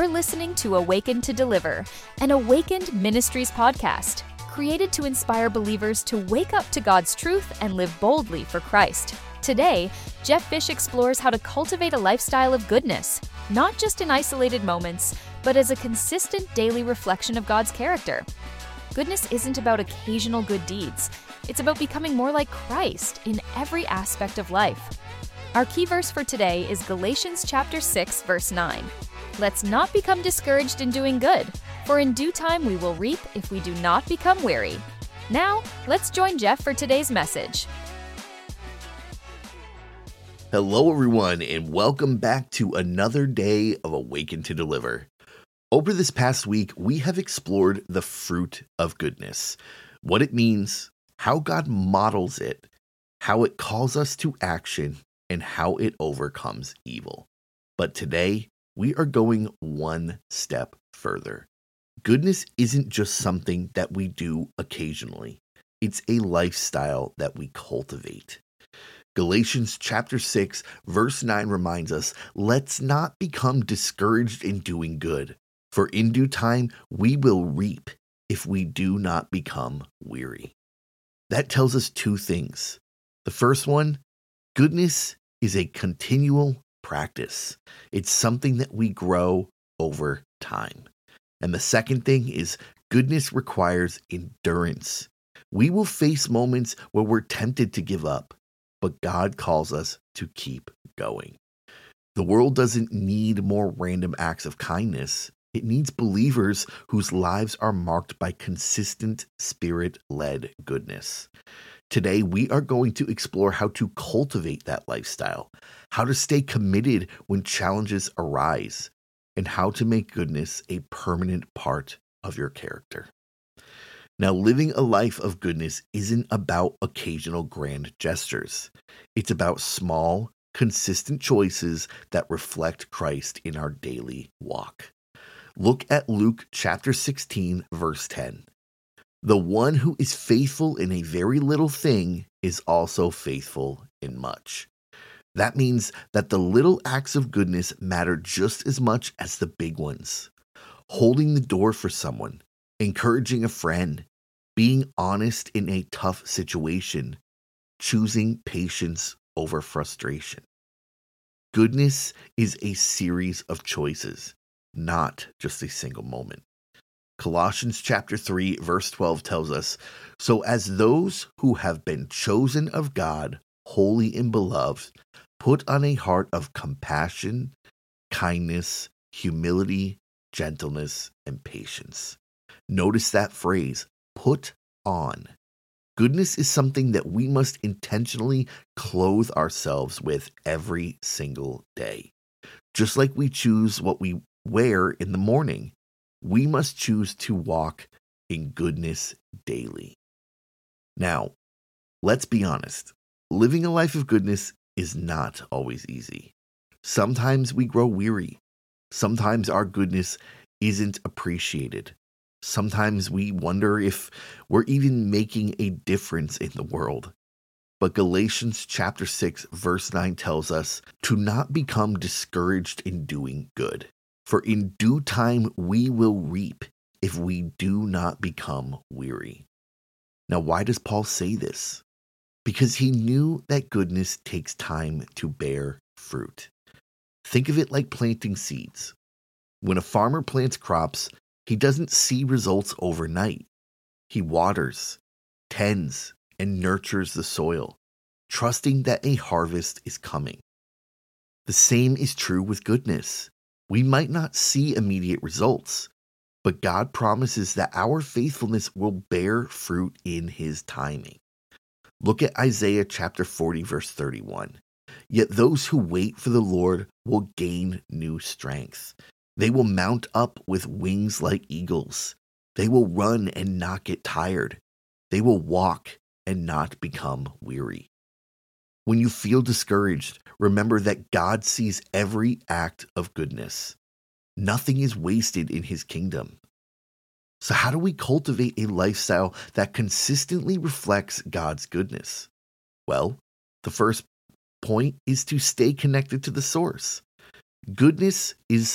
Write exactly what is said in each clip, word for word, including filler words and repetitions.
You're listening to Awaken to Deliver, an Awakened Ministries podcast, created to inspire believers to wake up to God's truth and live boldly for Christ. Today, Jeff Fish explores how to cultivate a lifestyle of goodness, not just in isolated moments, but as a consistent daily reflection of God's character. Goodness isn't about occasional good deeds. It's about becoming more like Christ in every aspect of life. Our key verse for today is Galatians chapter six, verse nine. Let's not become discouraged in doing good, for in due time we will reap if we do not become weary. Now, let's join Jeff for today's message. Hello, everyone, and welcome back to another day of Awaken to Deliver. Over this past week, we have explored the fruit of goodness, what it means, how God models it, how it calls us to action, and how it overcomes evil. But today, we are going one step further. Goodness isn't just something that we do occasionally. It's a lifestyle that we cultivate. Galatians chapter six, verse nine reminds us, let's not become discouraged in doing good, for in due time we will reap if we do not become weary. That tells us two things. The first one, goodness is a continual practice. It's something that we grow over time. And the second thing is goodness requires endurance. We will face moments where we're tempted to give up, but God calls us to keep going. The world doesn't need more random acts of kindness. It needs believers whose lives are marked by consistent Spirit-led goodness. Today, we are going to explore how to cultivate that lifestyle, how to stay committed when challenges arise, and how to make goodness a permanent part of your character. Now, living a life of goodness isn't about occasional grand gestures. It's about small, consistent choices that reflect Christ in our daily walk. Look at Luke chapter sixteen, verse ten. The one who is faithful in a very little thing is also faithful in much. That means that the little acts of goodness matter just as much as the big ones. Holding the door for someone, encouraging a friend, being honest in a tough situation, choosing patience over frustration. Goodness is a series of choices, not just a single moment. Colossians chapter three, verse twelve tells us, so as those who have been chosen of God, holy and beloved, put on a heart of compassion, kindness, humility, gentleness, and patience. Notice that phrase, put on. Goodness is something that we must intentionally clothe ourselves with every single day. Just like we choose what we wear in the morning, we must choose to walk in goodness daily. Now, let's be honest. Living a life of goodness is not always easy. Sometimes we grow weary. Sometimes our goodness isn't appreciated. Sometimes we wonder if we're even making a difference in the world. But Galatians chapter six, verse nine tells us to not become discouraged in doing good. For in due time we will reap if we do not become weary. Now, why does Paul say this? Because he knew that goodness takes time to bear fruit. Think of it like planting seeds. When a farmer plants crops, he doesn't see results overnight. He waters, tends, and nurtures the soil, trusting that a harvest is coming. The same is true with goodness. We might not see immediate results, but God promises that our faithfulness will bear fruit in His timing. Look at Isaiah chapter forty, verse thirty-one. Yet those who wait for the Lord will gain new strength. They will mount up with wings like eagles. They will run and not get tired. They will walk and not become weary. When you feel discouraged, remember that God sees every act of goodness. Nothing is wasted in His kingdom. So how do we cultivate a lifestyle that consistently reflects God's goodness? Well, the first point is to stay connected to the source. Goodness is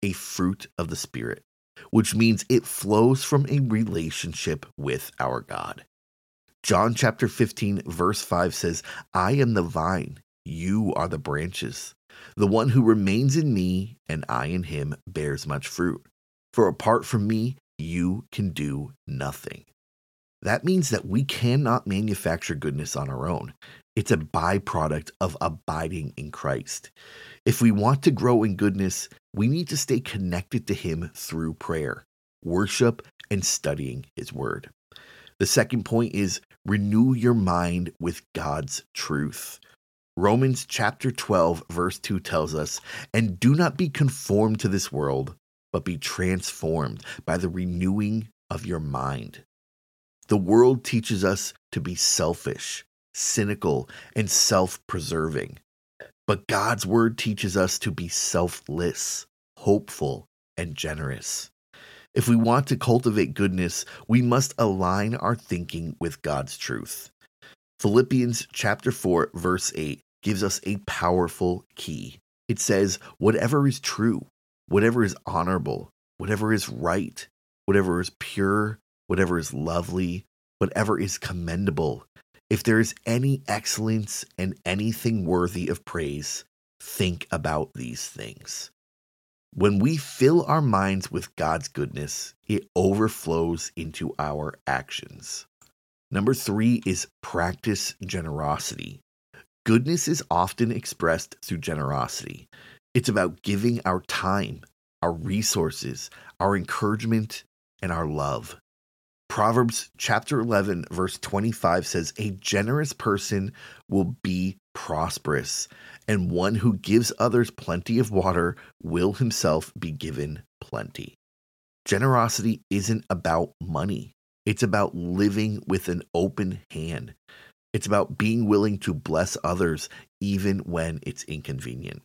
a fruit of the Spirit, which means it flows from a relationship with our God. John chapter fifteen, verse five says, I am the vine, you are the branches. The one who remains in me and I in him bears much fruit. For apart from me, you can do nothing. That means that we cannot manufacture goodness on our own. It's a byproduct of abiding in Christ. If we want to grow in goodness, we need to stay connected to him through prayer, worship, and studying his word. The second point is renew your mind with God's truth. Romans chapter twelve, verse two tells us, and do not be conformed to this world, but be transformed by the renewing of your mind. The world teaches us to be selfish, cynical, and self-preserving. But God's word teaches us to be selfless, hopeful, and generous. If we want to cultivate goodness, we must align our thinking with God's truth. Philippians chapter four, verse eight gives us a powerful key. It says, whatever is true, whatever is honorable, whatever is right, whatever is pure, whatever is lovely, whatever is commendable, if there is any excellence and anything worthy of praise, think about these things. When we fill our minds with God's goodness, it overflows into our actions. Number three is practice generosity. Goodness is often expressed through generosity. It's about giving our time, our resources, our encouragement, and our love. Proverbs chapter eleven, verse twenty-five says, a generous person will be prosperous, and one who gives others plenty of water will himself be given plenty. Generosity isn't about money. It's about living with an open hand. It's about being willing to bless others even when it's inconvenient.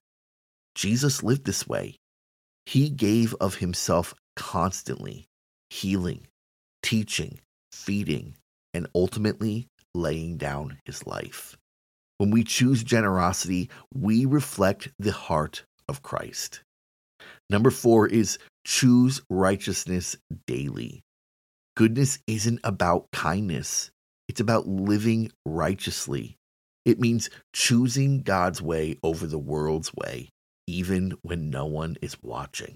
Jesus lived this way. He gave of himself constantly, healing, teaching, feeding, and ultimately laying down his life. When we choose generosity, we reflect the heart of Christ. Number four is choose righteousness daily. Goodness isn't about kindness. It's about living righteously. It means choosing God's way over the world's way, even when no one is watching.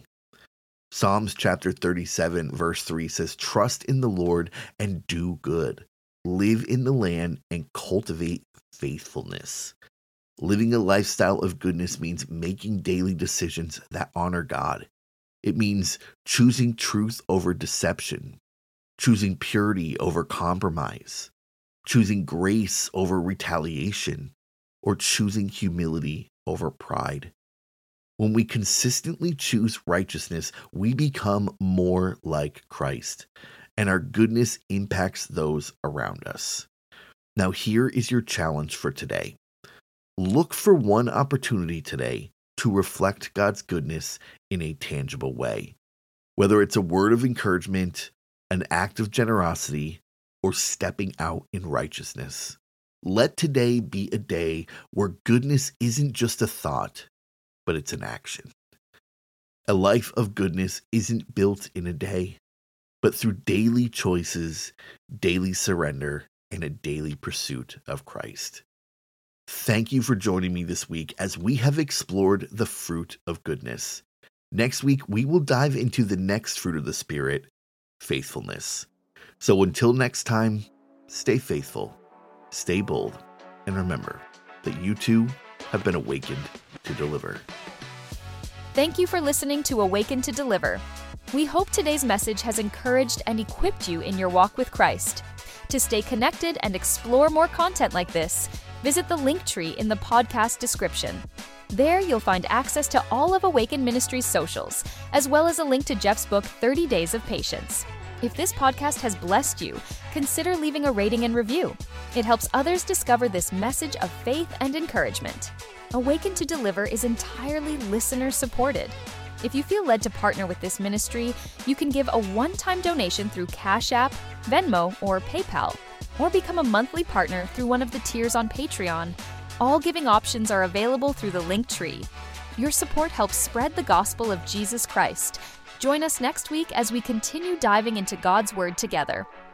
Psalms chapter thirty-seven, verse three says, trust in the Lord and do good. Live in the land and cultivate faithfulness. Living a lifestyle of goodness means making daily decisions that honor God. It means choosing truth over deception, choosing purity over compromise, choosing grace over retaliation, or choosing humility over pride. When we consistently choose righteousness, we become more like Christ, and our goodness impacts those around us. Now, here is your challenge for today. Look for one opportunity today to reflect God's goodness in a tangible way, whether it's a word of encouragement, an act of generosity, or stepping out in righteousness. Let today be a day where goodness isn't just a thought, but it's an action. A life of goodness isn't built in a day, but through daily choices, daily surrender, and a daily pursuit of Christ. Thank you for joining me this week as we have explored the fruit of goodness. Next week, we will dive into the next fruit of the Spirit, faithfulness. So until next time, stay faithful, stay bold, and remember that you too have been awakened to deliver. Thank you for listening to Awaken to Deliver. We hope today's message has encouraged and equipped you in your walk with Christ. To stay connected and explore more content like this, visit the link tree in the podcast description. There you'll find access to all of Awaken Ministries' socials, as well as a link to Jeff's book, thirty days of Patience. If this podcast has blessed you, consider leaving a rating and review. It helps others discover this message of faith and encouragement. Awaken to Deliver is entirely listener-supported. If you feel led to partner with this ministry, you can give a one-time donation through Cash App, Venmo, or PayPal, or become a monthly partner through one of the tiers on Patreon. All giving options are available through the link tree. Your support helps spread the gospel of Jesus Christ. Join us next week as we continue diving into God's Word together.